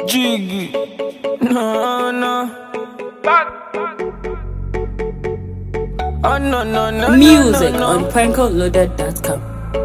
Jiggy. No, no. Oh, no, no, no. Music no, no, on prankoloaded.com.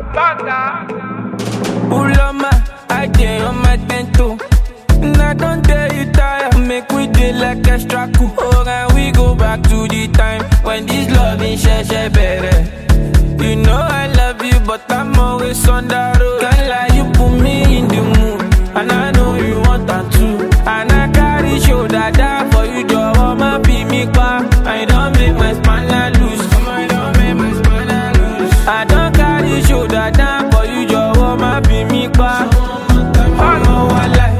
Ulama, I dey on my tento. And I don't dare you tire. Make we dey like extra cool. Oh, and we go back to the time when this love in share better. You know I love you, but I'm always on the road. Can't lie, you put me in the mood, and I know you want that too. And I carry shoulder down for you, just want my be me back. I don't make my spine loose. I don't make my spine loose. I don't carry shoulder down for you, just want my be me back. I know I like.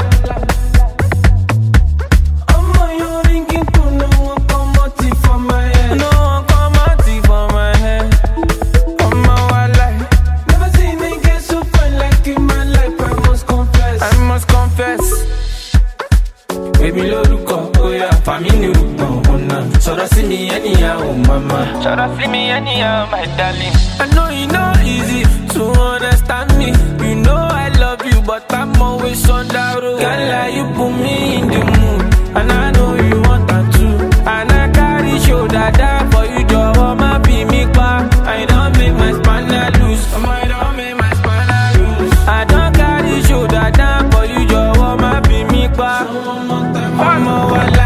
Baby, look up, oh yeah, family, no, so don't see me anyhow, mama. So don't see me anyhow, my darling. I know you know easy to understand me. You know I love you, but I'm always on the road. Can't lie, you put me in the mood, and I know you want that too. And I carry shoulder down for you, just want my be me back. I don't make my spine loose. I don't make my spine loose. I don't carry shoulder down for you, just want my be me back. I'm a wala.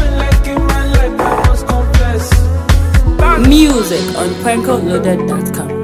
Music on prankoloaded.com.